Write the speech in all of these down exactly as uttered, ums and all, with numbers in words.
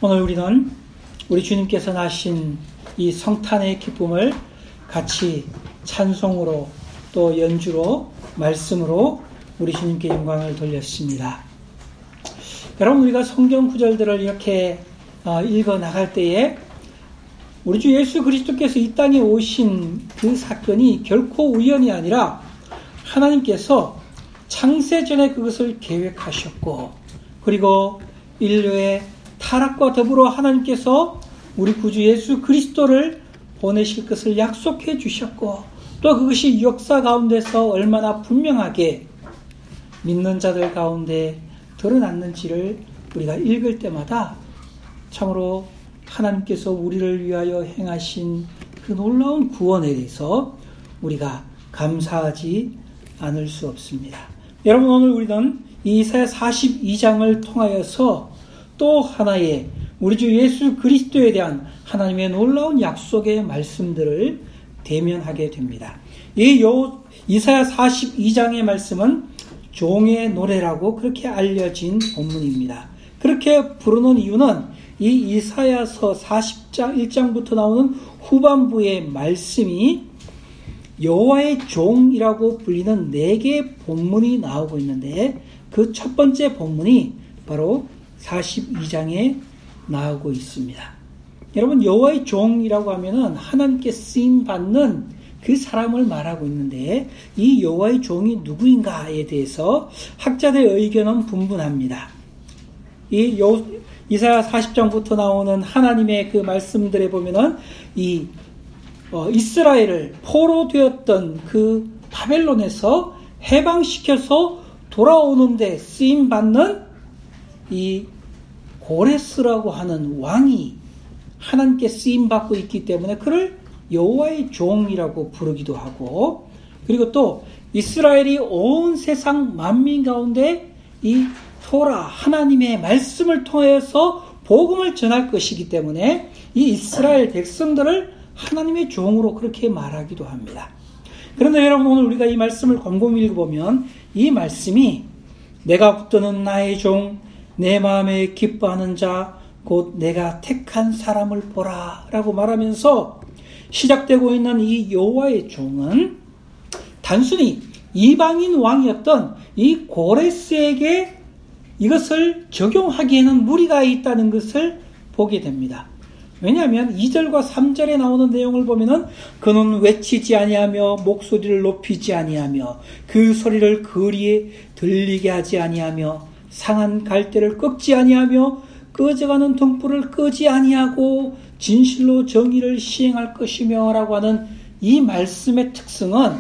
오늘 우리는 우리 주님께서 나신 이 성탄의 기쁨을 같이 찬송으로 또 연주로 말씀으로 우리 주님께 영광을 돌렸습니다. 여러분, 우리가 성경 구절들을 이렇게 읽어 나갈 때에 우리 주 예수 그리스도께서 이 땅에 오신 그 사건이 결코 우연이 아니라 하나님께서 창세전에 그것을 계획하셨고, 그리고 인류의 타락과 더불어 하나님께서 우리 구주 예수 그리스도를 보내실 것을 약속해 주셨고, 또 그것이 역사 가운데서 얼마나 분명하게 믿는 자들 가운데 드러났는지를 우리가 읽을 때마다 참으로 하나님께서 우리를 위하여 행하신 그 놀라운 구원에 대해서 우리가 감사하지 않을 수 없습니다. 여러분, 오늘 우리는 이사야 사십이 장을 통하여서 또 하나의 우리 주 예수 그리스도에 대한 하나님의 놀라운 약속의 말씀들을 대면하게 됩니다. 이 요, 이사야 사십이 장의 말씀은 종의 노래라고 그렇게 알려진 본문입니다. 그렇게 부르는 이유는 이 이사야서 사십 장 일 장부터 나오는 후반부의 말씀이 여호와의 종이라고 불리는 네 개의 본문이 나오고 있는데, 그 첫 번째 본문이 바로 사십이 장에 나오고 있습니다. 여러분, 여호와의 종이라고 하면은 하나님께 쓰임 받는 그 사람을 말하고 있는데, 이 여호와의 종이 누구인가에 대해서 학자들의 의견은 분분합니다. 이 요, 이사야 사십 장부터 나오는 하나님의 그 말씀들에 보면은 이 어, 이스라엘을 포로되었던 그 바벨론에서 해방시켜서 돌아오는데 쓰임 받는 이 고레스라고 하는 왕이 하나님께 쓰임 받고 있기 때문에 그를 여호와의 종이라고 부르기도 하고, 그리고 또 이스라엘이 온 세상 만민 가운데 이 토라 하나님의 말씀을 통해서 복음을 전할 것이기 때문에 이 이스라엘 백성들을 하나님의 종으로 그렇게 말하기도 합니다. 그런데 여러분, 오늘 우리가 이 말씀을 곰곰이 읽어보면 이 말씀이 내가 붙드는 나의 종, 내 마음에 기뻐하는 자, 곧 내가 택한 사람을 보라 라고 말하면서 시작되고 있는 이 여호와의 종은 단순히 이방인 왕이었던 이 고레스에게 이것을 적용하기에는 무리가 있다는 것을 보게 됩니다. 왜냐하면 이 절과 삼 절에 나오는 내용을 보면은 그는 외치지 아니하며 목소리를 높이지 아니하며 그 소리를 거리에 들리게 하지 아니하며 상한 갈대를 꺾지 아니하며 꺼져가는 등불을 끄지 아니하고 진실로 정의를 시행할 것이며 라고 하는 이 말씀의 특성은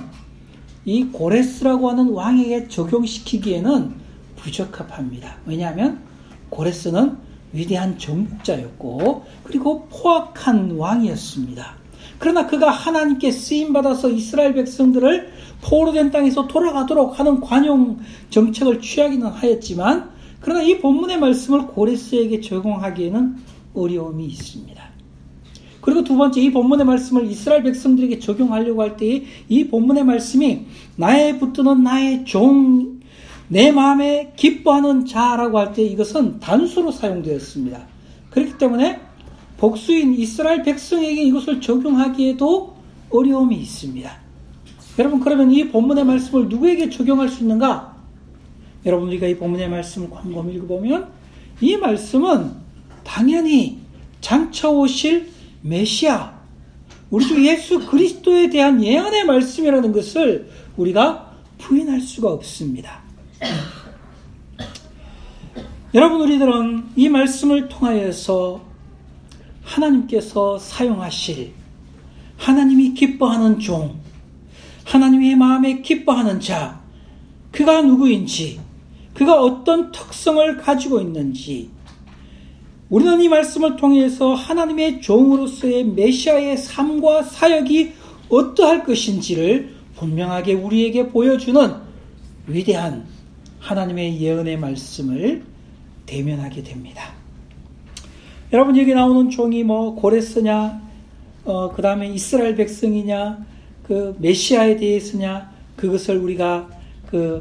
이 고레스라고 하는 왕에게 적용시키기에는 부적합합니다. 왜냐하면 고레스는 위대한 정복자였고 그리고 포악한 왕이었습니다. 그러나 그가 하나님께 쓰임받아서 이스라엘 백성들을 포로된 땅에서 돌아가도록 하는 관용 정책을 취하기는 하였지만, 그러나 이 본문의 말씀을 고레스에게 적용하기에는 어려움이 있습니다. 그리고 두 번째, 이 본문의 말씀을 이스라엘 백성들에게 적용하려고 할 때에 이 본문의 말씀이 나의 붙드는 나의 종, 내 마음에 기뻐하는 자라고 할 때 이것은 단수로 사용되었습니다. 그렇기 때문에 복수인 이스라엘 백성에게 이것을 적용하기에도 어려움이 있습니다. 여러분, 그러면 이 본문의 말씀을 누구에게 적용할 수 있는가? 여러분, 우리가 이 본문의 말씀을 곰곰이 읽어보면 이 말씀은 당연히 장차 오실 메시아, 우리 주 예수 그리스도에 대한 예언의 말씀이라는 것을 우리가 부인할 수가 없습니다. 여러분, 우리들은 이 말씀을 통하여서 하나님께서 사용하실 하나님이 기뻐하는 종, 하나님의 마음에 기뻐하는 자, 그가 누구인지, 그가 어떤 특성을 가지고 있는지, 우리는 이 말씀을 통해서 하나님의 종으로서의 메시아의 삶과 사역이 어떠할 것인지를 분명하게 우리에게 보여주는 위대한 하나님의 예언의 말씀을 대면하게 됩니다. 여러분, 여기 나오는 종이 뭐 고레스냐, 어, 그 다음에 이스라엘 백성이냐, 그 메시아에 대해서냐, 그것을 우리가 그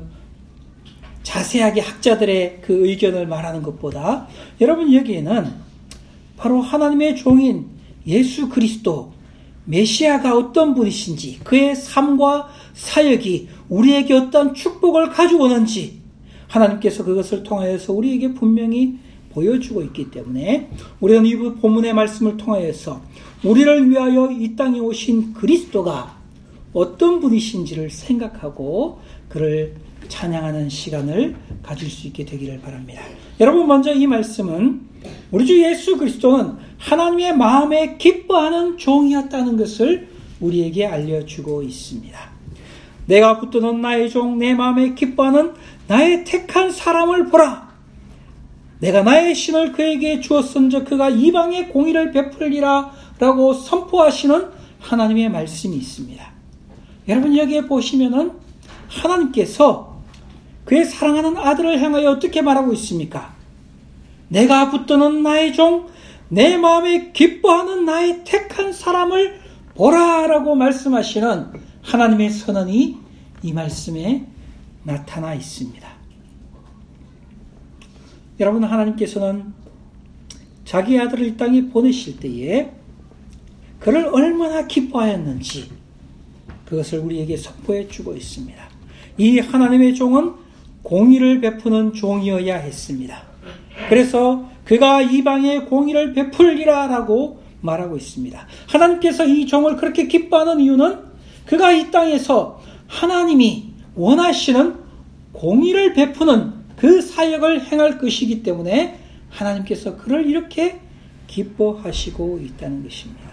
자세하게 학자들의 그 의견을 말하는 것보다 여러분 여기에는 바로 하나님의 종인 예수 그리스도 메시아가 어떤 분이신지, 그의 삶과 사역이 우리에게 어떤 축복을 가져오는지 하나님께서 그것을 통하여서 우리에게 분명히 보여주고 있기 때문에 우리는 이 본문의 말씀을 통하여서 우리를 위하여 이 땅에 오신 그리스도가 어떤 분이신지를 생각하고 그를 찬양하는 시간을 가질 수 있게 되기를 바랍니다. 여러분, 먼저 이 말씀은 우리 주 예수 그리스도는 하나님의 마음에 기뻐하는 종이었다는 것을 우리에게 알려주고 있습니다. 내가 붙드는 나의 종, 내 마음에 기뻐하는 나의 택한 사람을 보라. 내가 나의 신을 그에게 주었은즉 그가 이방의 공의를 베풀리라 라고 선포하시는 하나님의 말씀이 있습니다. 여러분, 여기에 보시면은 하나님께서 그의 사랑하는 아들을 향하여 어떻게 말하고 있습니까? 내가 붙드는 나의 종, 내 마음에 기뻐하는 나의 택한 사람을 보라 라고 말씀하시는 하나님의 선언이 이 말씀에 나타나 있습니다. 여러분, 하나님께서는 자기 아들을 이 땅에 보내실 때에 그를 얼마나 기뻐하였는지 그것을 우리에게 선포해 주고 있습니다. 이 하나님의 종은 공의를 베푸는 종이어야 했습니다. 그래서 그가 이방에 공의를 베풀리라 라고 말하고 있습니다. 하나님께서 이 종을 그렇게 기뻐하는 이유는 그가 이 땅에서 하나님이 원하시는 공의를 베푸는 그 사역을 행할 것이기 때문에 하나님께서 그를 이렇게 기뻐하시고 있다는 것입니다.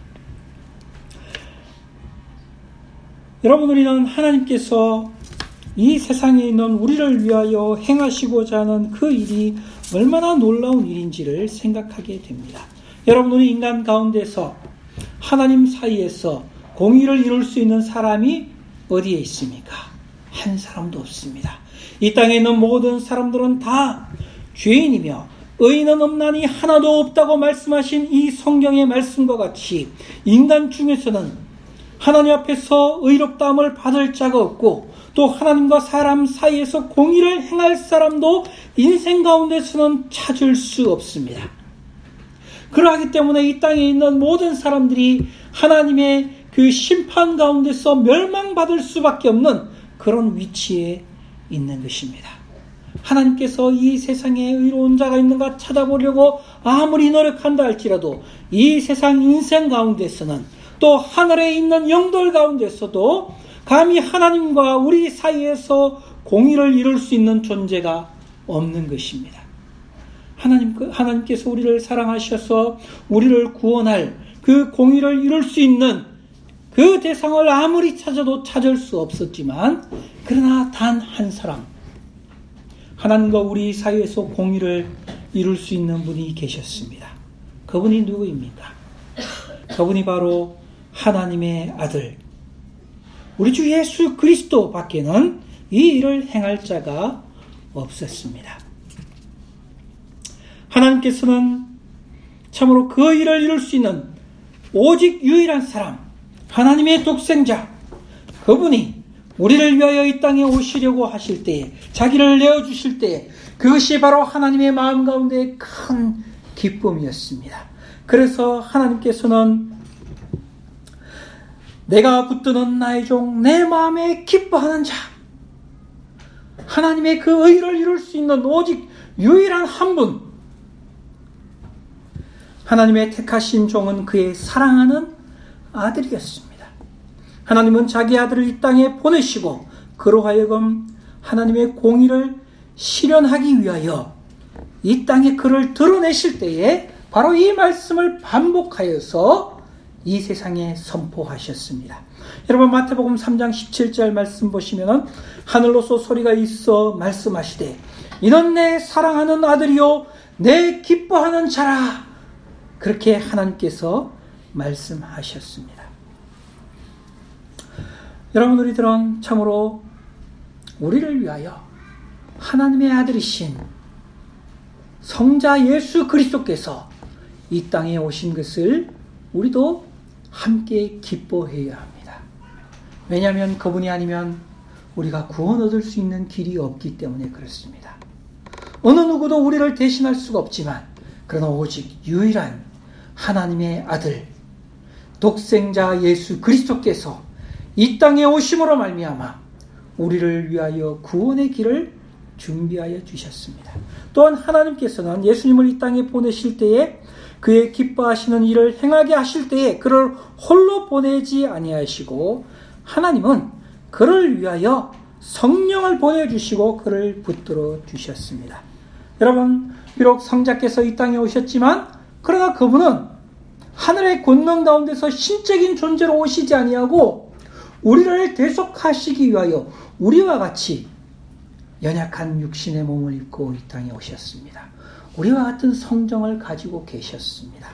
여러분, 우리는 하나님께서 이 세상에 있는 우리를 위하여 행하시고자 하는 그 일이 얼마나 놀라운 일인지를 생각하게 됩니다. 여러분, 우리 인간 가운데서 하나님 사이에서 공의를 이룰 수 있는 사람이 어디에 있습니까? 한 사람도 없습니다. 이 땅에 있는 모든 사람들은 다 죄인이며 의인은 없나니 하나도 없다고 말씀하신 이 성경의 말씀과 같이 인간 중에서는 하나님 앞에서 의롭다함을 받을 자가 없고 또 하나님과 사람 사이에서 공의를 행할 사람도 인생 가운데서는 찾을 수 없습니다. 그러하기 때문에 이 땅에 있는 모든 사람들이 하나님의 그 심판 가운데서 멸망받을 수밖에 없는 그런 위치에 있는 것입니다. 하나님께서 이 세상에 의로운 자가 있는가 찾아보려고 아무리 노력한다 할지라도 이 세상 인생 가운데서는 또 하늘에 있는 영들 가운데서도 감히 하나님과 우리 사이에서 공의를 이룰 수 있는 존재가 없는 것입니다. 하나님, 하나님께서 우리를 사랑하셔서 우리를 구원할 그 공의를 이룰 수 있는 그 대상을 아무리 찾아도 찾을 수 없었지만 그러나 단 한 사람, 하나님과 우리 사이에서 공의를 이룰 수 있는 분이 계셨습니다. 그분이 누구입니까? 그분이 바로 하나님의 아들, 우리 주 예수 그리스도 밖에는 이 일을 행할 자가 없었습니다. 하나님께서는 참으로 그 일을 이룰 수 있는 오직 유일한 사람, 하나님의 독생자, 그분이 우리를 위하여 이 땅에 오시려고 하실 때에, 자기를 내어주실 때에 그것이 바로 하나님의 마음 가운데 큰 기쁨이었습니다. 그래서 하나님께서는 내가 붙드는 나의 종, 내 마음에 기뻐하는 자, 하나님의 그 의를 이룰 수 있는 오직 유일한 한 분, 하나님의 택하신 종은 그의 사랑하는 아들이었습니다. 하나님은 자기 아들을 이 땅에 보내시고 그로 하여금 하나님의 공의를 실현하기 위하여 이 땅에 그를 드러내실 때에 바로 이 말씀을 반복하여서 이 세상에 선포하셨습니다. 여러분, 마태복음 삼 장 십칠 절 말씀 보시면 하늘로서 소리가 있어 말씀하시되 이는 내 사랑하는 아들이요 내 기뻐하는 자라, 그렇게 하나님께서 말씀하셨습니다. 여러분, 우리들은 참으로 우리를 위하여 하나님의 아들이신 성자 예수 그리스도께서 이 땅에 오신 것을 우리도 함께 기뻐해야 합니다. 왜냐하면 그분이 아니면 우리가 구원 얻을 수 있는 길이 없기 때문에 그렇습니다. 어느 누구도 우리를 대신할 수가 없지만 그러나 오직 유일한 하나님의 아들 독생자 예수 그리스도께서 이 땅에 오심으로 말미암아 우리를 위하여 구원의 길을 준비하여 주셨습니다. 또한 하나님께서는 예수님을 이 땅에 보내실 때에 그의 기뻐하시는 일을 행하게 하실 때에 그를 홀로 보내지 아니하시고 하나님은 그를 위하여 성령을 보내주시고 그를 붙들어 주셨습니다. 여러분, 비록 성자께서 이 땅에 오셨지만 그러나 그분은 하늘의 권능 가운데서 신적인 존재로 오시지 아니하고 우리를 대속하시기 위하여 우리와 같이 연약한 육신의 몸을 입고 이 땅에 오셨습니다. 우리와 같은 성정을 가지고 계셨습니다.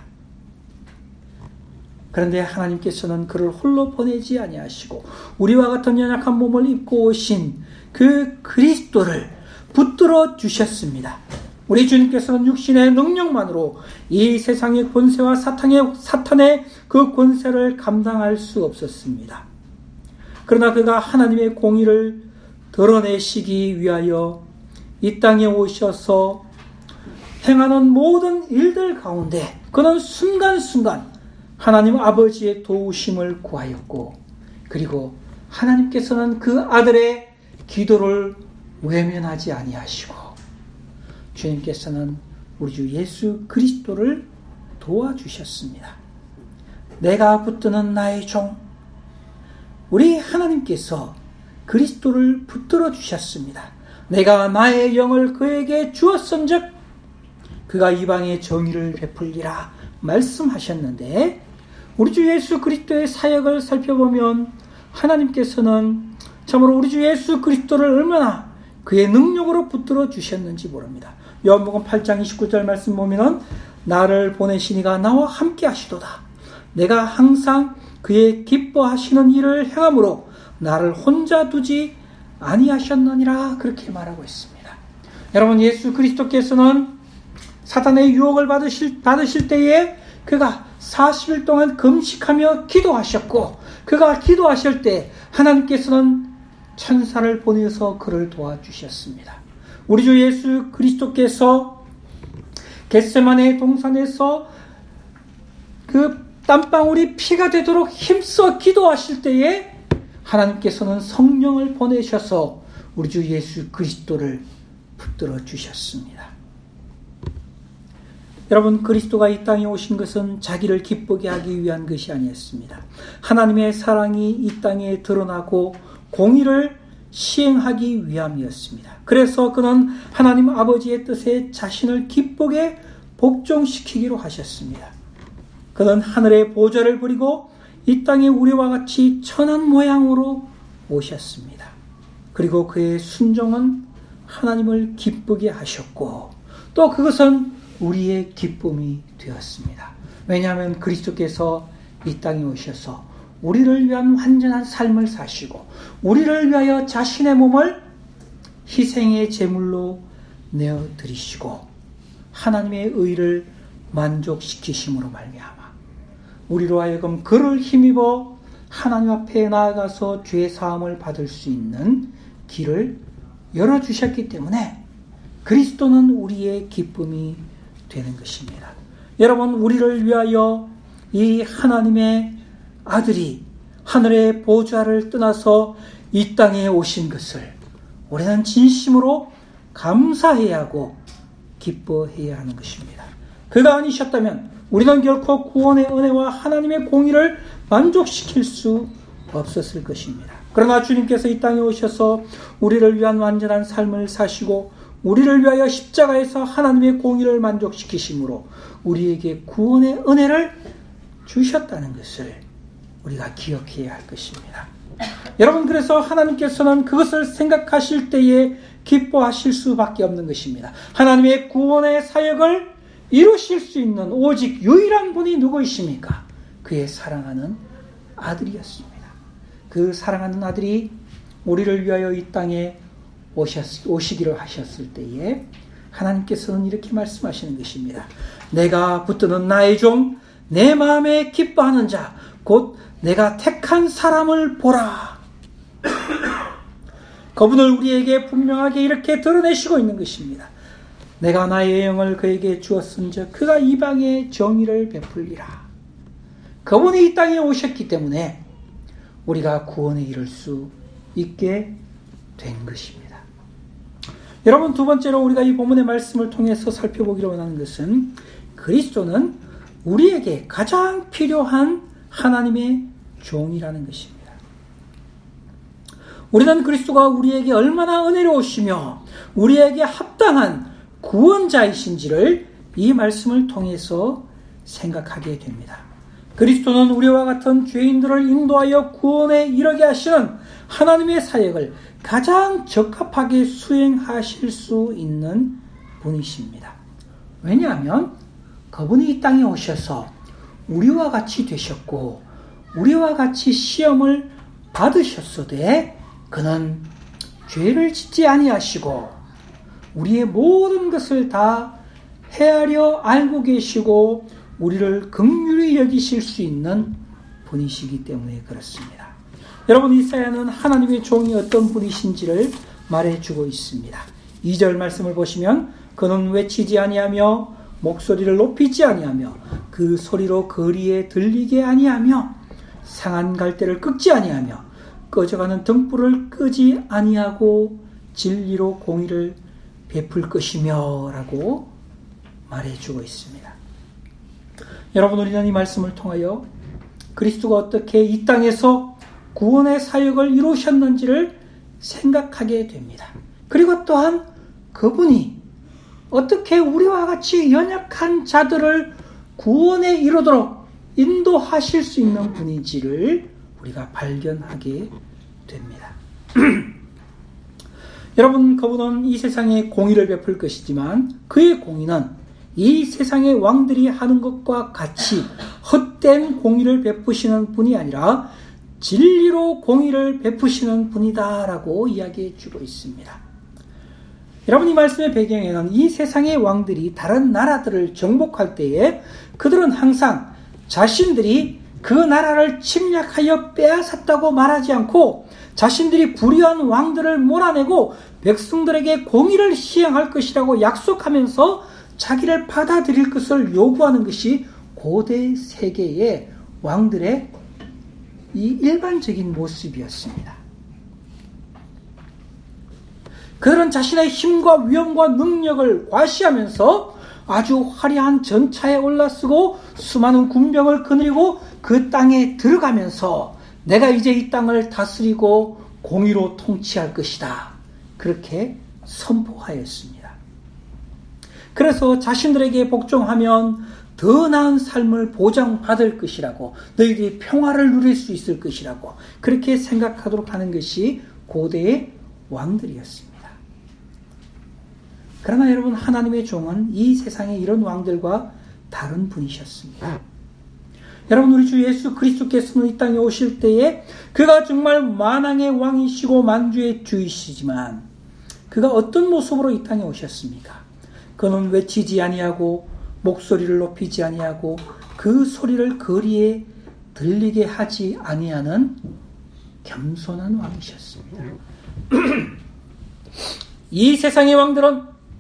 그런데 하나님께서는 그를 홀로 보내지 아니하시고 우리와 같은 연약한 몸을 입고 오신 그 그리스도를 붙들어 주셨습니다. 우리 주님께서는 육신의 능력만으로 이 세상의 권세와 사탄의, 사탄의 그 권세를 감당할 수 없었습니다. 그러나 그가 하나님의 공의를 드러내시기 위하여 이 땅에 오셔서 행하는 모든 일들 가운데 그는 순간순간 하나님 아버지의 도우심을 구하였고 그리고 하나님께서는 그 아들의 기도를 외면하지 아니하시고 주님께서는 우리 주 예수 그리스도를 도와주셨습니다. 내가 붙드는 나의 종 우리 하나님께서 그리스도를 붙들어 주셨습니다. 내가 나의 영을 그에게 주었은즉 그가 이방의 정의를 베풀리라 말씀하셨는데 우리 주 예수 그리스도의 사역을 살펴보면 하나님께서는 참으로 우리 주 예수 그리스도를 얼마나 그의 능력으로 붙들어 주셨는지 모릅니다. 요한복음 팔 장 이십구 절 말씀 보면 나를 보내시니가 나와 함께 하시도다. 내가 항상 그의 기뻐하시는 일을 행함으로 나를 혼자 두지 아니하셨느니라 그렇게 말하고 있습니다. 여러분, 예수 그리스도께서는 사탄의 유혹을 받으실, 받으실 때에 그가 사십 일 동안 금식하며 기도하셨고 그가 기도하실 때 하나님께서는 천사를 보내서 그를 도와주셨습니다. 우리 주 예수 그리스도께서 겟세마네 동산에서 그 땀방울이 피가 되도록 힘써 기도하실 때에 하나님께서는 성령을 보내셔서 우리 주 예수 그리스도를 붙들어 주셨습니다. 여러분, 그리스도가 이 땅에 오신 것은 자기를 기쁘게 하기 위한 것이 아니었습니다. 하나님의 사랑이 이 땅에 드러나고 공의를 시행하기 위함이었습니다. 그래서 그는 하나님 아버지의 뜻에 자신을 기쁘게 복종시키기로 하셨습니다. 그는 하늘의 보좌를 부리고 이 땅에 우리와 같이 천한 모양으로 오셨습니다. 그리고 그의 순종은 하나님을 기쁘게 하셨고 또 그것은 우리의 기쁨이 되었습니다. 왜냐하면 그리스도께서 이 땅에 오셔서 우리를 위한 완전한 삶을 사시고 우리를 위하여 자신의 몸을 희생의 제물로 내어드리시고 하나님의 의를 만족시키심으로 말미암아 우리로 하여금 그를 힘입어 하나님 앞에 나아가서 죄 사함을 받을 수 있는 길을 열어주셨기 때문에 그리스도는 우리의 기쁨이 되는 것입니다. 여러분, 우리를 위하여 이 하나님의 아들이 하늘의 보좌를 떠나서 이 땅에 오신 것을 우리는 진심으로 감사해야 하고 기뻐해야 하는 것입니다. 그가 아니셨다면 우리는 결코 구원의 은혜와 하나님의 공의를 만족시킬 수 없었을 것입니다. 그러나 주님께서 이 땅에 오셔서 우리를 위한 완전한 삶을 사시고 우리를 위하여 십자가에서 하나님의 공의를 만족시키심으로 우리에게 구원의 은혜를 주셨다는 것을 우리가 기억해야 할 것입니다. 여러분, 그래서 하나님께서는 그것을 생각하실 때에 기뻐하실 수밖에 없는 것입니다. 하나님의 구원의 사역을 이루실 수 있는 오직 유일한 분이 누구이십니까? 그의 사랑하는 아들이었습니다. 그 사랑하는 아들이 우리를 위하여 이 땅에 오셨, 오시기를 하셨을 때에 하나님께서는 이렇게 말씀하시는 것입니다. 내가 붙드는 나의 종, 내 마음에 기뻐하는 자, 곧 내가 택한 사람을 보라. 그분을 우리에게 분명하게 이렇게 드러내시고 있는 것입니다. 내가 나의 영을 그에게 주었은즉 그가 이방의 정의를 베풀리라. 그분이 이 땅에 오셨기 때문에 우리가 구원에 이를 수 있게 된 것입니다. 여러분, 두 번째로 우리가 이 본문의 말씀을 통해서 살펴보기로 원하는 것은 그리스도는 우리에게 가장 필요한 하나님의 종이라는 것입니다. 우리는 그리스도가 우리에게 얼마나 은혜로우시며 우리에게 합당한 구원자이신지를 이 말씀을 통해서 생각하게 됩니다. 그리스도는 우리와 같은 죄인들을 인도하여 구원에 이르게 하시는 하나님의 사역을 가장 적합하게 수행하실 수 있는 분이십니다. 왜냐하면 그분이 이 땅에 오셔서 우리와 같이 되셨고 우리와 같이 시험을 받으셨으되 그는 죄를 짓지 아니하시고 우리의 모든 것을 다 헤아려 알고 계시고 우리를 긍휼히 여기실 수 있는 분이시기 때문에 그렇습니다. 여러분, 이사야는 하나님의 종이 어떤 분이신지를 말해주고 있습니다. 이 절 말씀을 보시면 그는 외치지 아니하며 목소리를 높이지 아니하며 그 소리로 거리에 들리게 아니하며 상한 갈대를 끄지 아니하며 꺼져가는 등불을 끄지 아니하고 진리로 공의를 베풀 것이며 라고 말해주고 있습니다. 여러분, 우리는 이 말씀을 통하여 그리스도가 어떻게 이 땅에서 구원의 사역을 이루셨는지를 생각하게 됩니다. 그리고 또한 그분이 어떻게 우리와 같이 연약한 자들을 구원에 이르도록 인도하실 수 있는 분인지를 우리가 발견하게 됩니다. 여러분, 그분은 이 세상에 공의를 베풀 것이지만 그의 공의는 이 세상의 왕들이 하는 것과 같이 헛된 공의를 베푸시는 분이 아니라 진리로 공의를 베푸시는 분이다라고 이야기해 주고 있습니다. 여러분, 이 말씀의 배경에는 이 세상의 왕들이 다른 나라들을 정복할 때에 그들은 항상 자신들이 그 나라를 침략하여 빼앗았다고 말하지 않고 자신들이 불의한 왕들을 몰아내고 백성들에게 공의를 시행할 것이라고 약속하면서 자기를 받아들일 것을 요구하는 것이 고대 세계의 왕들의 이 일반적인 모습이었습니다. 그들은 자신의 힘과 위엄과 능력을 과시하면서 아주 화려한 전차에 올라서고 수많은 군병을 거느리고 그 땅에 들어가면서 내가 이제 이 땅을 다스리고 공의로 통치할 것이다, 그렇게 선포하였습니다. 그래서 자신들에게 복종하면 더 나은 삶을 보장받을 것이라고, 너희들이 평화를 누릴 수 있을 것이라고 그렇게 생각하도록 하는 것이 고대의 왕들이었습니다. 그러나 여러분, 하나님의 종은 이 세상의 이런 왕들과 다른 분이셨습니다. 여러분, 우리 주 예수 그리스도께서는 이 땅에 오실 때에 그가 정말 만왕의 왕이시고 만주의 주이시지만 그가 어떤 모습으로 이 땅에 오셨습니까? 그는 외치지 아니하고 목소리를 높이지 아니하고 그 소리를 거리에 들리게 하지 아니하는 겸손한 왕이셨습니다. 이 세상의 왕들은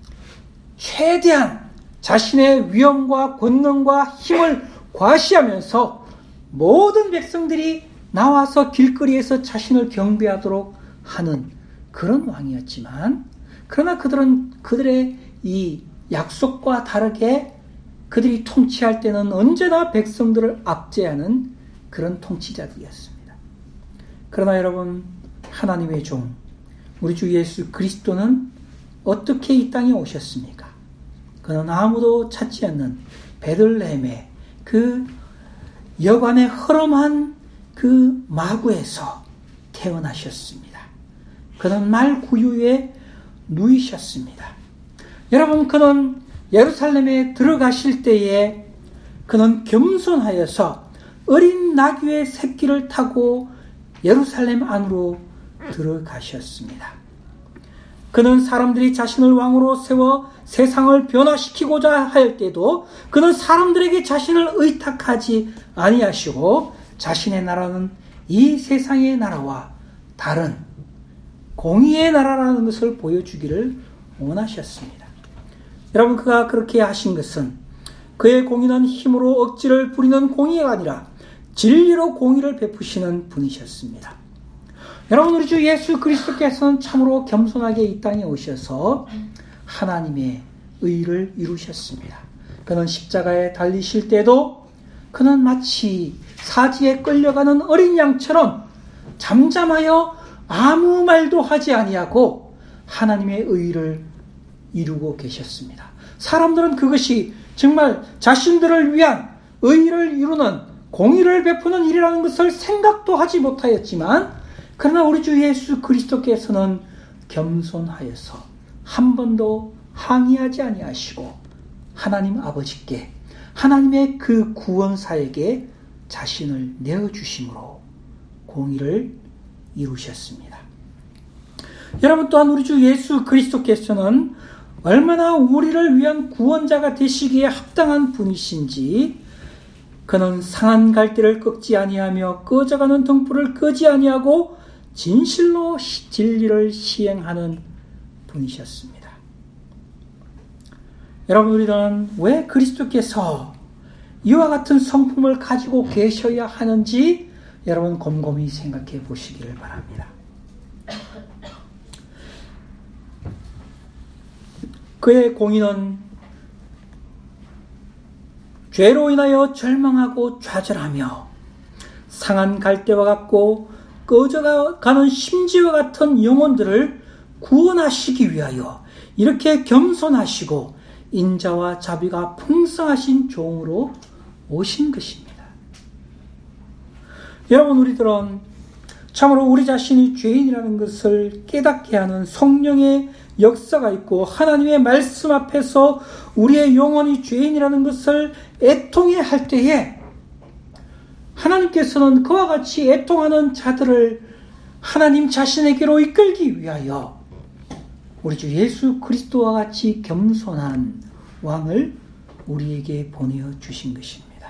최대한 자신의 위엄과 권능과 힘을 과시하면서 모든 백성들이 나와서 길거리에서 자신을 경배하도록 하는 그런 왕이었지만, 그러나 그들은 그들의 이 약속과 다르게 그들이 통치할 때는 언제나 백성들을 압제하는 그런 통치자들이었습니다. 그러나 여러분, 하나님의 종 우리 주 예수 그리스도는 어떻게 이 땅에 오셨습니까? 그는 아무도 찾지 않는 베들레헴의 그 여관의 허름한 그 마구에서 태어나셨습니다. 그는 말 구유에 누이셨습니다. 여러분, 그는 예루살렘에 들어가실 때에 그는 겸손하여서 어린 나귀의 새끼를 타고 예루살렘 안으로 들어가셨습니다. 그는 사람들이 자신을 왕으로 세워 세상을 변화시키고자 할 때도 그는 사람들에게 자신을 의탁하지 아니하시고 자신의 나라는 이 세상의 나라와 다른 공의의 나라라는 것을 보여주기를 원하셨습니다. 여러분, 그가 그렇게 하신 것은 그의 공의는 힘으로 억지를 부리는 공의가 아니라 진리로 공의를 베푸시는 분이셨습니다. 여러분, 우리 주 예수 그리스도께서는 참으로 겸손하게 이 땅에 오셔서 하나님의 의를 이루셨습니다. 그는 십자가에 달리실 때도 그는 마치 사지에 끌려가는 어린 양처럼 잠잠하여 아무 말도 하지 아니하고 하나님의 의를 이루고 계셨습니다. 사람들은 그것이 정말 자신들을 위한 의를 이루는 공의를 베푸는 일이라는 것을 생각도 하지 못하였지만, 그러나 우리 주 예수 그리스도께서는 겸손하여서 한 번도 항의하지 아니하시고 하나님 아버지께, 하나님의 그 구원사에게 자신을 내어주심으로 공의를 이루셨습니다. 여러분, 또한 우리 주 예수 그리스도께서는 얼마나 우리를 위한 구원자가 되시기에 합당한 분이신지, 그는 상한 갈대를 꺾지 아니하며 꺼져가는 등불을 끄지 아니하고 진실로 진리를 시행하는 분이셨습니다. 여러분, 우리는 왜 그리스도께서 이와 같은 성품을 가지고 계셔야 하는지 여러분 곰곰이 생각해 보시기를 바랍니다. 그의 공의는 죄로 인하여 절망하고 좌절하며 상한 갈대와 같고 꺼져가는 심지와 같은 영혼들을 구원하시기 위하여 이렇게 겸손하시고 인자와 자비가 풍성하신 종으로 오신 것입니다. 여러분, 우리들은 참으로 우리 자신이 죄인이라는 것을 깨닫게 하는 성령의 역사가 있고, 하나님의 말씀 앞에서 우리의 영혼이 죄인이라는 것을 애통해 할 때에 하나님께서는 그와 같이 애통하는 자들을 하나님 자신에게로 이끌기 위하여 우리 주 예수 그리스도와 같이 겸손한 왕을 우리에게 보내어 주신 것입니다.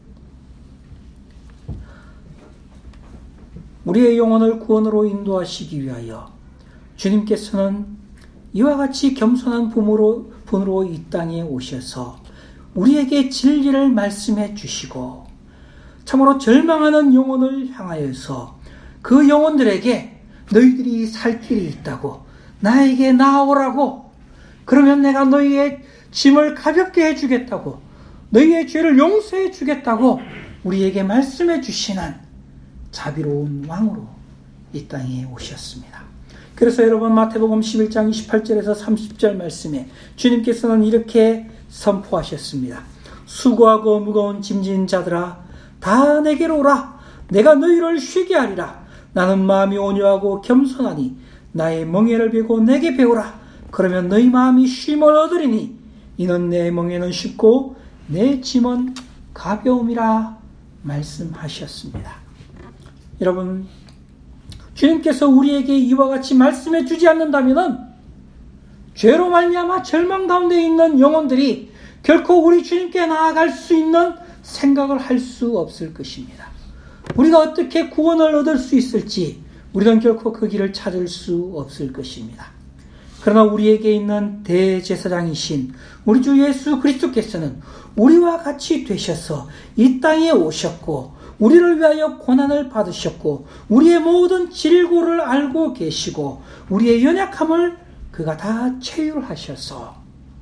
우리의 영혼을 구원으로 인도하시기 위하여 주님께서는 이와 같이 겸손한 분으로, 분으로 이 땅에 오셔서 우리에게 진리를 말씀해 주시고, 참으로 절망하는 영혼을 향하여서 그 영혼들에게 너희들이 살 길이 있다고, 나에게 나아오라고, 그러면 내가 너희의 짐을 가볍게 해주겠다고, 너희의 죄를 용서해 주겠다고 우리에게 말씀해 주시는 자비로운 왕으로 이 땅에 오셨습니다. 그래서 여러분, 마태복음 십일 장 이십팔 절에서 삼십 절 말씀에 주님께서는 이렇게 선포하셨습니다. 수고하고 무거운 짐진 자들아, 다 내게로 오라. 내가 너희를 쉬게 하리라. 나는 마음이 온유하고 겸손하니 나의 멍에를 베고 내게 배우라. 그러면 너희 마음이 쉼을 얻으리니 이는 내 멍에는 쉽고 내 짐은 가벼움이라 말씀하셨습니다. 여러분, 주님께서 우리에게 이와 같이 말씀해 주지 않는다면 죄로 말미암아 절망 가운데 있는 영혼들이 결코 우리 주님께 나아갈 수 있는 생각을 할 수 없을 것입니다. 우리가 어떻게 구원을 얻을 수 있을지 우리는 결코 그 길을 찾을 수 없을 것입니다. 그러나 우리에게 있는 대제사장이신 우리 주 예수 그리스도께서는 우리와 같이 되셔서 이 땅에 오셨고 우리를 위하여 고난을 받으셨고 우리의 모든 질고를 알고 계시고 우리의 연약함을 그가 다 체휼하셔서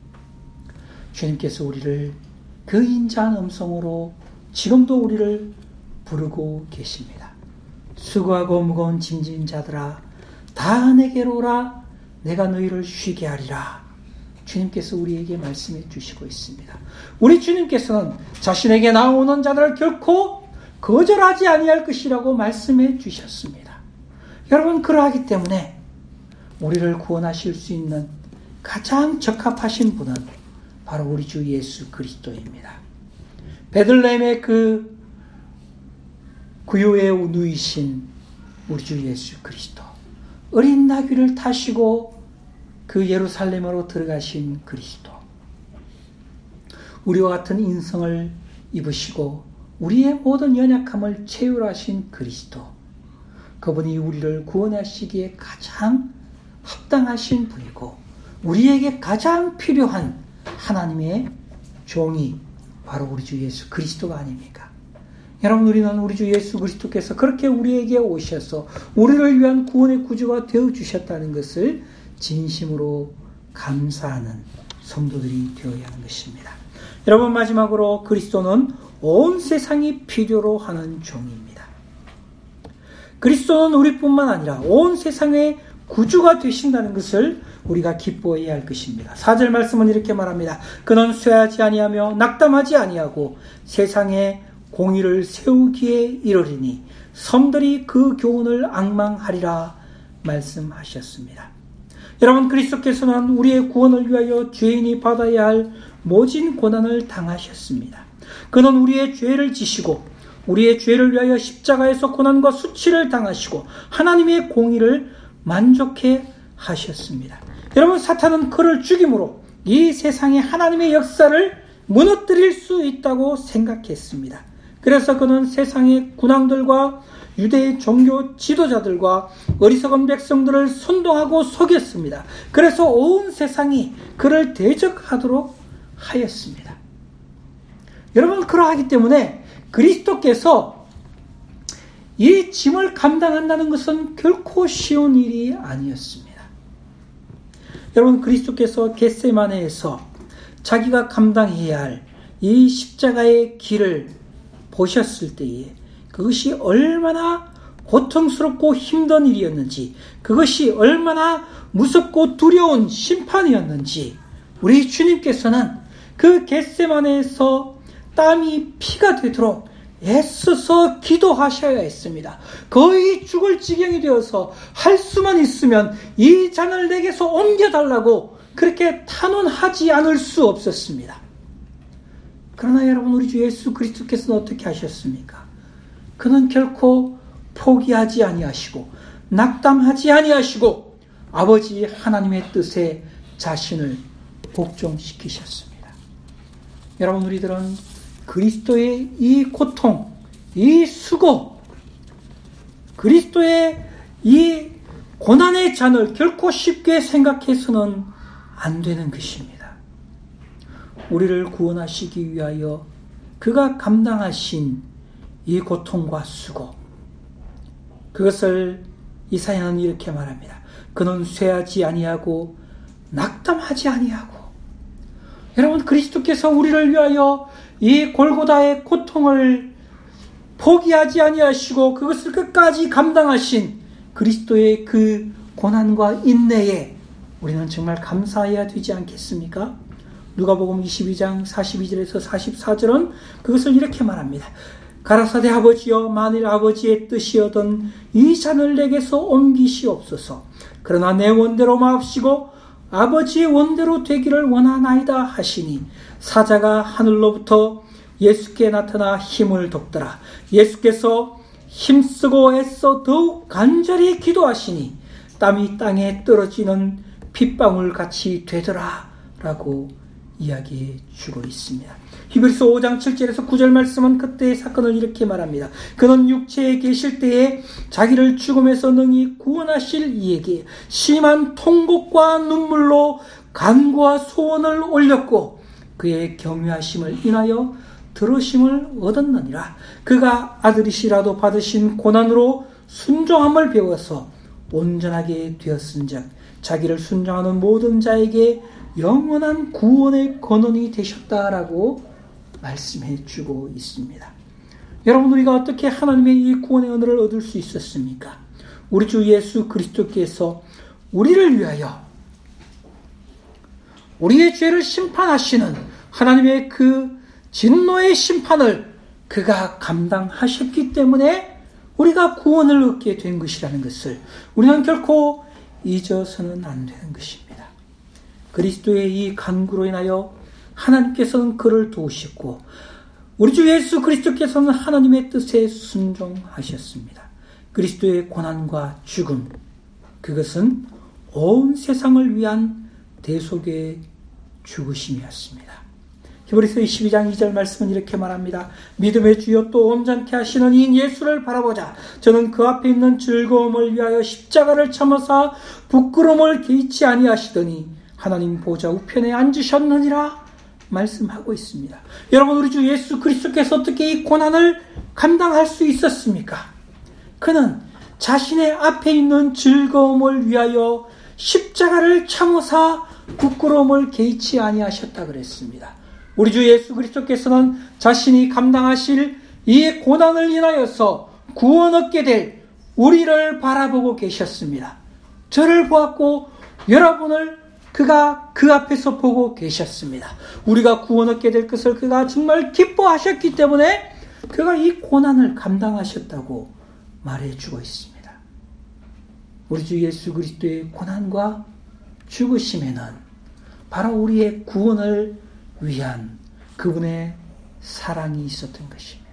주님께서 우리를 그 인자한 음성으로 지금도 우리를 부르고 계십니다. 수고하고 무거운 짐진 자들아, 다 내게로 오라. 내가 너희를 쉬게 하리라. 주님께서 우리에게 말씀해 주시고 있습니다. 우리 주님께서는 자신에게 나오는 자들을 결코 거절하지 아니할 것이라고 말씀해 주셨습니다. 여러분, 그러하기 때문에 우리를 구원하실 수 있는 가장 적합하신 분은 바로 우리 주 예수 그리스도입니다. 베들레헴의 그 구유에 누이신 우리 주 예수 그리스도, 어린 나귀를 타시고 그 예루살렘으로 들어가신 그리스도, 우리와 같은 인성을 입으시고 우리의 모든 연약함을 체휼하신 그리스도, 그분이 우리를 구원하시기에 가장 합당하신 분이고 우리에게 가장 필요한 하나님의 종이 바로 우리 주 예수 그리스도가 아닙니까? 여러분, 우리는 우리 주 예수 그리스도께서 그렇게 우리에게 오셔서 우리를 위한 구원의 구주가 되어주셨다는 것을 진심으로 감사하는 성도들이 되어야 하는 것입니다. 여러분, 마지막으로 그리스도는 온 세상이 필요로 하는 종입니다. 그리스도는 우리뿐만 아니라 온 세상의 구주가 되신다는 것을 우리가 기뻐해야 할 것입니다. 사 절 말씀은 이렇게 말합니다. 그는 쇠하지 아니하며 낙담하지 아니하고 세상에 공의를 세우기에 이르리니 섬들이 그 교훈을 앙망하리라 말씀하셨습니다. 여러분, 그리스도께서는 우리의 구원을 위하여 죄인이 받아야 할 모진 고난을 당하셨습니다. 그는 우리의 죄를 지시고 우리의 죄를 위하여 십자가에서 고난과 수치를 당하시고 하나님의 공의를 만족해 하셨습니다. 여러분, 사탄은 그를 죽임으로 이 세상에 하나님의 역사를 무너뜨릴 수 있다고 생각했습니다. 그래서 그는 세상의 군왕들과 유대의 종교 지도자들과 어리석은 백성들을 선동하고 속였습니다. 그래서 온 세상이 그를 대적하도록 하였습니다. 여러분, 그러하기 때문에 그리스도께서 이 짐을 감당한다는 것은 결코 쉬운 일이 아니었습니다. 여러분, 그리스도께서 겟세마네에서 자기가 감당해야 할 이 십자가의 길을 보셨을 때에 그것이 얼마나 고통스럽고 힘든 일이었는지, 그것이 얼마나 무섭고 두려운 심판이었는지 우리 주님께서는 그 겟세마네에서 땀이 피가 되도록 애써서 기도하셔야 했습니다. 거의 죽을 지경이 되어서 할 수만 있으면 이 잔을 내게서 옮겨달라고 그렇게 탄원하지 않을 수 없었습니다. 그러나 여러분, 우리 주 예수 그리스도께서는 어떻게 하셨습니까? 그는 결코 포기하지 아니하시고 낙담하지 아니하시고 아버지 하나님의 뜻에 자신을 복종시키셨습니다. 여러분, 우리들은 그리스도의 이 고통, 이 수고, 그리스도의 이 고난의 잔을 결코 쉽게 생각해서는 안 되는 것입니다. 우리를 구원하시기 위하여 그가 감당하신 이 고통과 수고, 그것을 이사야는 이렇게 말합니다. 그는 쇠하지 아니하고 낙담하지 아니하고. 여러분, 그리스도께서 우리를 위하여 이 골고다의 고통을 포기하지 아니하시고 그것을 끝까지 감당하신 그리스도의 그 고난과 인내에 우리는 정말 감사해야 되지 않겠습니까? 누가복음 이십이 장 사십이 절에서 사십사 절은 그것을 이렇게 말합니다. 가라사대 아버지여, 만일 아버지의 뜻이여든 이 잔을 내게서 옮기시옵소서. 그러나 내 원대로 마옵시고 아버지의 원대로 되기를 원하나이다 하시니 사자가 하늘로부터 예수께 나타나 힘을 돕더라. 예수께서 힘쓰고 애써 더욱 간절히 기도하시니 땀이 땅에 떨어지는 핏방울 같이 되더라 라고 이야기해 주고 있습니다. 히브리서 오 장 칠 절에서 구 절 말씀은 그때의 사건을 이렇게 말합니다. 그는 육체에 계실 때에 자기를 죽음에서 능히 구원하실 이에게 심한 통곡과 눈물로 간구와 소원을 올렸고 그의 경외하심을 인하여 들으심을 얻었느니라. 그가 아들이시라도 받으신 고난으로 순종함을 배워서 온전하게 되었은즉 자기를 순종하는 모든 자에게 영원한 구원의 근원이 되셨다라고 말씀해 주고 있습니다. 여러분, 우리가 어떻게 하나님의 이 구원의 은혜를 얻을 수 있었습니까? 우리 주 예수 그리스도께서 우리를 위하여 우리의 죄를 심판하시는 하나님의 그 진노의 심판을 그가 감당하셨기 때문에 우리가 구원을 얻게 된 것이라는 것을 우리는 결코 잊어서는 안 되는 것입니다. 그리스도의 이 간구로 인하여 하나님께서는 그를 도우셨고 우리 주 예수 그리스도께서는 하나님의 뜻에 순종하셨습니다. 그리스도의 고난과 죽음, 그것은 온 세상을 위한 대속의 죽으심이었습니다. 히브리서 이십이 장 이 절 말씀은 이렇게 말합니다. 믿음의 주여 또 온전케 하시는 이 예수를 바라보자. 저는 그 앞에 있는 즐거움을 위하여 십자가를 참으사 부끄러움을 개의치 아니하시더니 하나님 보좌 우편에 앉으셨느니라 말씀하고 있습니다. 여러분, 우리 주 예수 그리스도께서 어떻게 이 고난을 감당할 수 있었습니까? 그는 자신의 앞에 있는 즐거움을 위하여 십자가를 참으사 부끄러움을 개의치 아니하셨다 그랬습니다. 우리 주 예수 그리스도께서는 자신이 감당하실 이 고난을 인하여서 구원 얻게 될 우리를 바라보고 계셨습니다. 저를 보았고 여러분을 그가 그 앞에서 보고 계셨습니다. 우리가 구원 얻게 될 것을 그가 정말 기뻐하셨기 때문에 그가 이 고난을 감당하셨다고 말해주고 있습니다. 우리 주 예수 그리스도의 고난과 죽으심에는 바로 우리의 구원을 위한 그분의 사랑이 있었던 것입니다.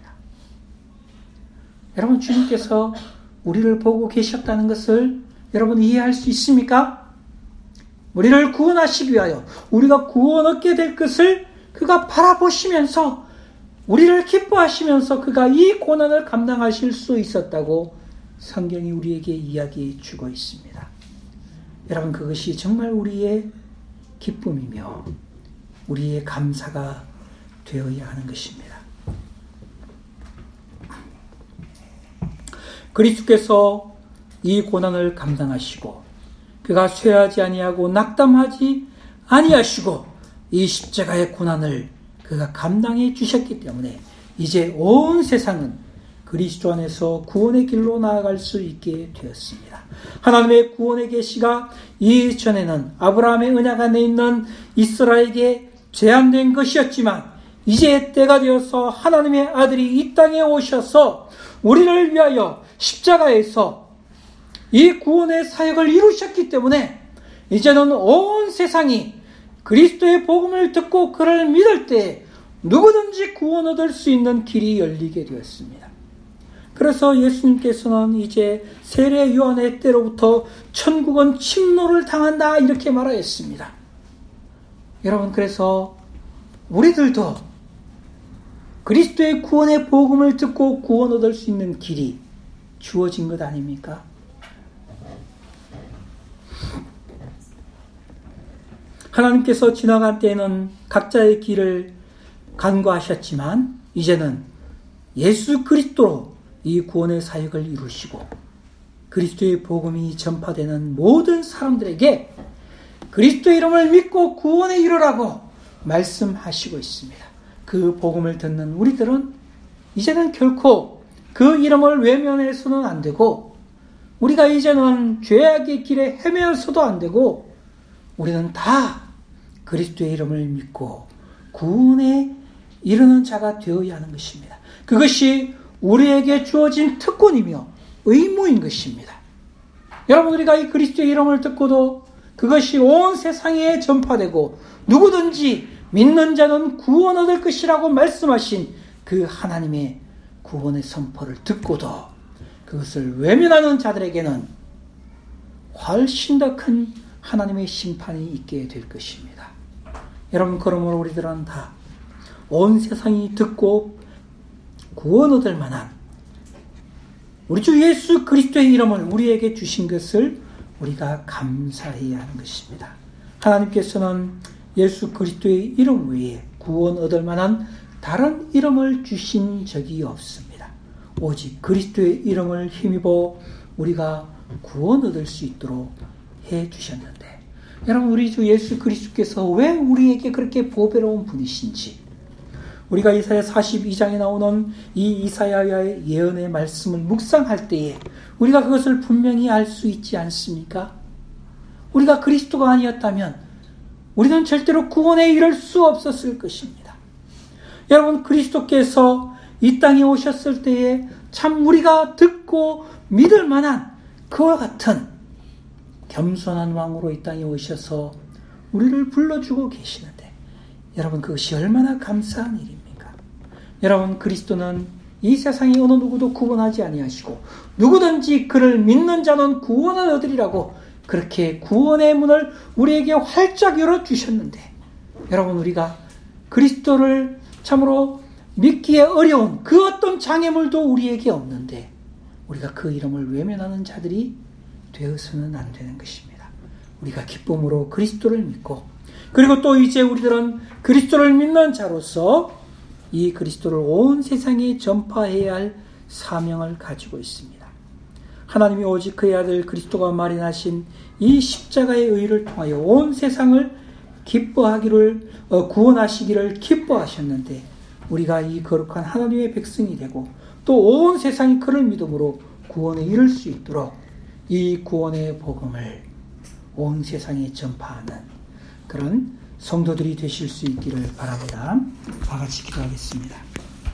여러분, 주님께서 우리를 보고 계셨다는 것을 여러분 이해할 수 있습니까? 우리를 구원하시기 위하여 우리가 구원 얻게 될 것을 그가 바라보시면서 우리를 기뻐하시면서 그가 이 고난을 감당하실 수 있었다고 성경이 우리에게 이야기해 주고 있습니다. 여러분, 그것이 정말 우리의 기쁨이며 우리의 감사가 되어야 하는 것입니다. 그리스도께서 이 고난을 감당하시고 그가 쇠하지 아니하고 낙담하지 아니하시고 이 십자가의 고난을 그가 감당해 주셨기 때문에 이제 온 세상은 그리스도 안에서 구원의 길로 나아갈 수 있게 되었습니다. 하나님의 구원의 계시가 이전에는 아브라함의 언약 안에 있는 이스라엘에게 제한된 것이었지만 이제 때가 되어서 하나님의 아들이 이 땅에 오셔서 우리를 위하여 십자가에서 이 구원의 사역을 이루셨기 때문에 이제는 온 세상이 그리스도의 복음을 듣고 그를 믿을 때 누구든지 구원 얻을 수 있는 길이 열리게 되었습니다. 그래서 예수님께서는 이제 세례 요한의 때로부터 천국은 침노를 당한다 이렇게 말하였습니다. 여러분, 그래서 우리들도 그리스도의 구원의 복음을 듣고 구원 얻을 수 있는 길이 주어진 것 아닙니까? 하나님께서 지나간 때에는 각자의 길을 간과하셨지만 이제는 예수 그리스도로 이 구원의 사역을 이루시고 그리스도의 복음이 전파되는 모든 사람들에게 그리스도의 이름을 믿고 구원에 이르라고 말씀하시고 있습니다. 그 복음을 듣는 우리들은 이제는 결코 그 이름을 외면해서는 안 되고 우리가 이제는 죄악의 길에 헤매어서도 안 되고 우리는 다 그리스도의 이름을 믿고 구원에 이르는 자가 되어야 하는 것입니다. 그것이 우리에게 주어진 특권이며 의무인 것입니다. 여러분, 우리가 이 그리스도의 이름을 듣고도 그것이 온 세상에 전파되고 누구든지 믿는 자는 구원 얻을 것이라고 말씀하신 그 하나님의 구원의 선포를 듣고도 그것을 외면하는 자들에게는 훨씬 더 큰 하나님의 심판이 있게 될 것입니다. 여러분, 그러므로 우리들은 다 온 세상이 듣고 구원 얻을 만한 우리 주 예수 그리스도의 이름을 우리에게 주신 것을 우리가 감사해야 하는 것입니다. 하나님께서는 예수 그리스도의 이름 외에 구원 얻을 만한 다른 이름을 주신 적이 없습니다. 오직 그리스도의 이름을 힘입어 우리가 구원 얻을 수 있도록 해 주셨는데, 여러분, 우리 주 예수 그리스도께서 왜 우리에게 그렇게 보배로운 분이신지 우리가 이사야 사십이 장에 나오는 이 이사야의 예언의 말씀을 묵상할 때에 우리가 그것을 분명히 알 수 있지 않습니까? 우리가 그리스도가 아니었다면 우리는 절대로 구원에 이를 수 없었을 것입니다. 여러분, 그리스도께서 이 땅에 오셨을 때에 참 우리가 듣고 믿을 만한 그와 같은 겸손한 왕으로 이 땅에 오셔서 우리를 불러주고 계시는데, 여러분, 그것이 얼마나 감사한 일입니까? 여러분, 그리스도는 이 세상에 어느 누구도 구원하지 아니하시고 누구든지 그를 믿는 자는 구원을 얻으리라고 그렇게 구원의 문을 우리에게 활짝 열어주셨는데, 여러분, 우리가 그리스도를 참으로 믿기에 어려운 그 어떤 장애물도 우리에게 없는데 우리가 그 이름을 외면하는 자들이 되어서는 안 되는 것입니다. 우리가 기쁨으로 그리스도를 믿고, 그리고 또 이제 우리들은 그리스도를 믿는 자로서 이 그리스도를 온 세상에 전파해야 할 사명을 가지고 있습니다. 하나님이 오직 그의 아들 그리스도가 마련하신 이 십자가의 의를 통하여 온 세상을 기뻐하기를 어, 구원하시기를 기뻐하셨는데, 우리가 이 거룩한 하나님의 백성이 되고 또 온 세상이 그를 믿음으로 구원에 이를 수 있도록 이 구원의 복음을 온 세상에 전파하는 그런 성도들이 되실 수 있기를 바랍니다. 다 같이 기도하겠습니다.